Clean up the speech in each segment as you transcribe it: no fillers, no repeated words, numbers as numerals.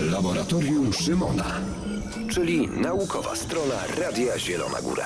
Laboratorium Szymona, czyli naukowa strona Radia Zielona Góra.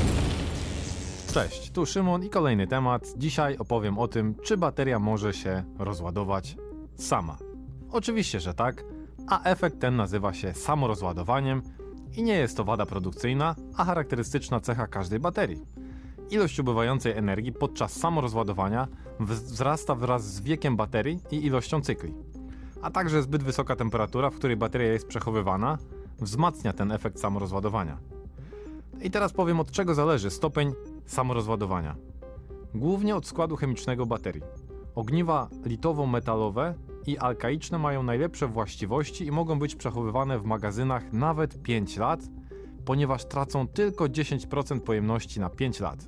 Cześć, tu Szymon i kolejny temat. Dzisiaj opowiem o tym, czy bateria może się rozładować sama. Oczywiście, że tak, a efekt ten nazywa się samorozładowaniem i nie jest to wada produkcyjna, a charakterystyczna cecha każdej baterii. Ilość ubywającej energii podczas samorozładowania wzrasta wraz z wiekiem baterii i ilością cykli. A także zbyt wysoka temperatura, w której bateria jest przechowywana, wzmacnia ten efekt samorozładowania. I teraz powiem, od czego zależy stopień samorozładowania. Głównie od składu chemicznego baterii. Ogniwa litowo-metalowe i alkaiczne mają najlepsze właściwości i mogą być przechowywane w magazynach nawet 5 lat, ponieważ tracą tylko 10% pojemności na 5 lat.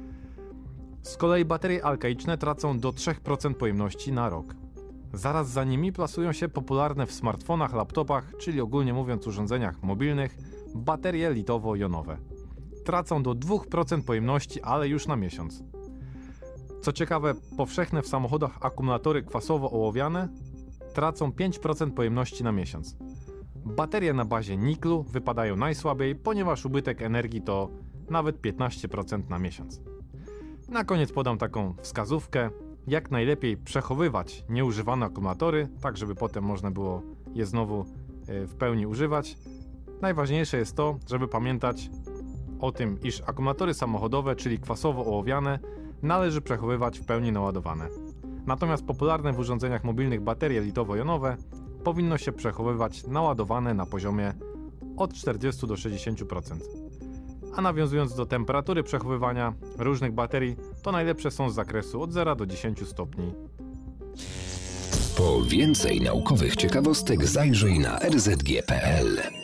Z kolei baterie alkaiczne tracą do 3% pojemności na rok. Zaraz za nimi plasują się popularne w smartfonach, laptopach, czyli ogólnie mówiąc urządzeniach mobilnych, baterie litowo-jonowe. Tracą do 2% pojemności, ale już na miesiąc. Co ciekawe, powszechne w samochodach akumulatory kwasowo-ołowiane tracą 5% pojemności na miesiąc. Baterie na bazie niklu wypadają najsłabiej, ponieważ ubytek energii to nawet 15% na miesiąc. Na koniec podam taką wskazówkę, jak najlepiej przechowywać nieużywane akumulatory, tak żeby potem można było je znowu w pełni używać. Najważniejsze jest to, żeby pamiętać o tym, iż akumulatory samochodowe, czyli kwasowo-ołowiane, należy przechowywać w pełni naładowane. Natomiast popularne w urządzeniach mobilnych baterie litowo-jonowe powinno się przechowywać naładowane na poziomie od 40 do 60%. A nawiązując do temperatury przechowywania różnych baterii, to najlepsze są z zakresu od 0 do 10 stopni. Po więcej naukowych ciekawostek zajrzyj na rzg.pl.